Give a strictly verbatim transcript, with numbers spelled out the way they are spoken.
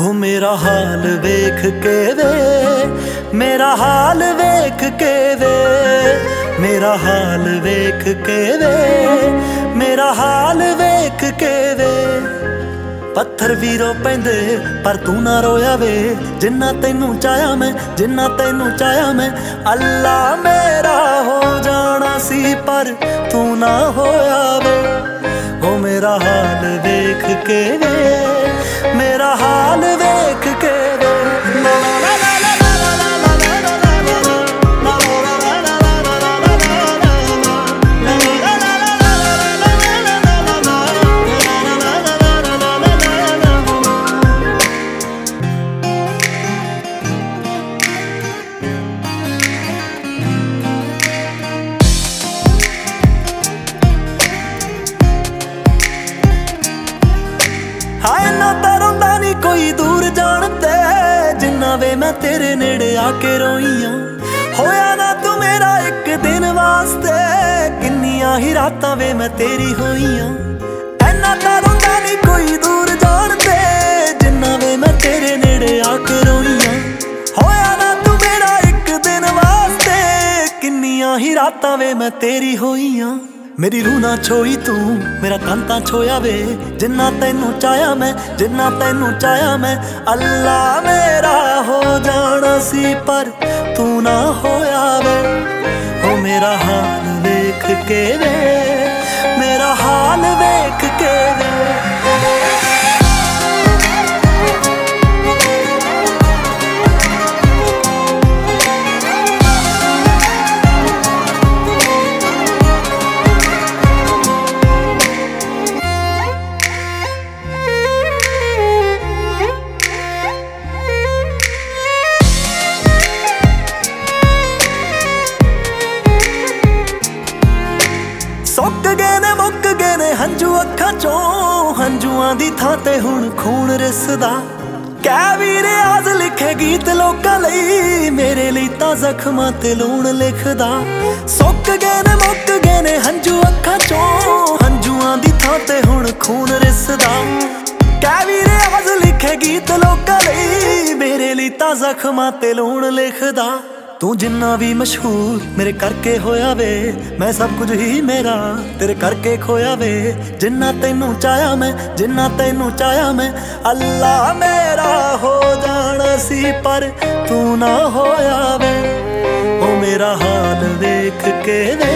हो मेरा हाल वेख के वे, मेरा हाल वेख के वे, मेरा हाल वेख के वे, मेरा हाल वेख के वे। पत्थर भी रो पैंदे पर तू ना रोया वे, जिन्ना तैनू चाया मैं, जिन्ना तैनू चाया मैं। अल्लाह मेरा हो जाना सी पर तू ना होया वे। हो मेरा हाल वेख के वे, मेरा हाल वेख के वे। हाय ना तरौंदा नी कोई दूर जानते, जिन्ना वे मैं तेरे नेड़े आके रोईया। होया ना तू मेरा एक दिन वास्ते, किन्नियां ही रातां वे मैं तेरी होईया। ऐना तरौंदा नी कोई दूर जानते, जिन्ना वे मैं तेरे नेड़े आके रोईया। होया ना तू मेरा एक दिन वास्ते, किन्नियां ही रातां वे मैं तेरी होईया। मेरी रूह ना छोई तू, मेरा कांता छोया वे, जिन्ना तैनू चाया मैं, जिन्ना तैनू चाया मैं। अल्लाह मेरा हो जाना सी पर तू ना होया वे। हो मेरा हाल वेख के वे, मेरा हाल वेख के वे। सुक गए ने मुक गए ने हंजू अखां चों, हंजुआं दी थां ते हुण खून रिसदा। कै वीर आज लिखे गीत लोकां लई, मेरे लई तां जख्मां ते लूण लिखदा। सुक गए ने मुक गए ने हंजू अखां चों, हंजुआं दी थां ते हुण खून रिसदा। कै वीर आज लिखे गीत लोकां लई, मेरे लई तां जख्मां ते लूण लिखदा। तू जिन्ना भी मशहूर मेरे करके होया वे, मैं सब कुछ ही मेरा तेरे करके खोया वे। जिन्ना तैनू चाया मैं, जिन्ना तैनू चाया मैं। अल्लाह मेरा हो जाना सी पर तू ना होया वे। ओ मेरा हाल वेख के वे,